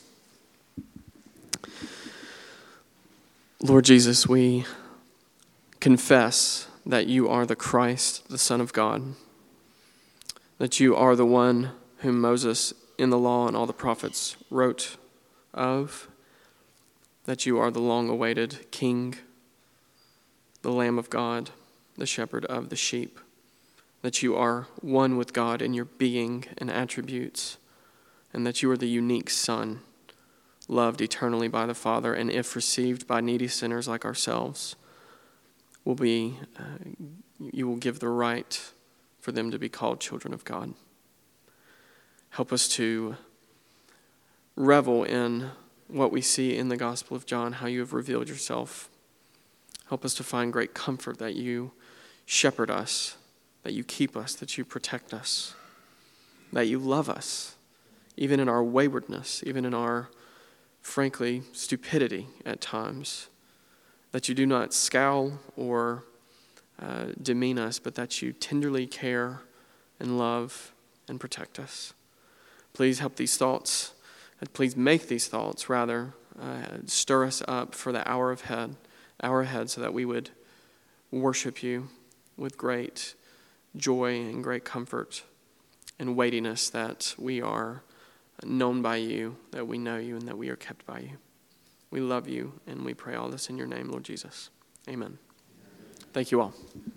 Lord Jesus, we confess that you are the Christ, the Son of God, that you are the one whom Moses in the law and all the prophets wrote of, that you are the long-awaited King, the Lamb of God, the shepherd of the sheep, that you are one with God in your being and attributes, and that you are the unique Son, loved eternally by the Father, and if received by needy sinners like ourselves, you will give the right for them to be called children of God. Help us to revel in what we see in the Gospel of John, how you have revealed yourself. Help us to find great comfort that you shepherd us, that you keep us, that you protect us, that you love us, even in our waywardness, even in our, frankly, stupidity at times, that you do not scowl or demean us, but that you tenderly care and love and protect us. Please help these thoughts, please make these thoughts, rather, stir us up for the hour ahead, so that we would worship you with great joy and great comfort and weightiness, that we are known by you, that we know you, and that we are kept by you. We love you, and we pray all this in your name, Lord Jesus. Amen. Thank you all.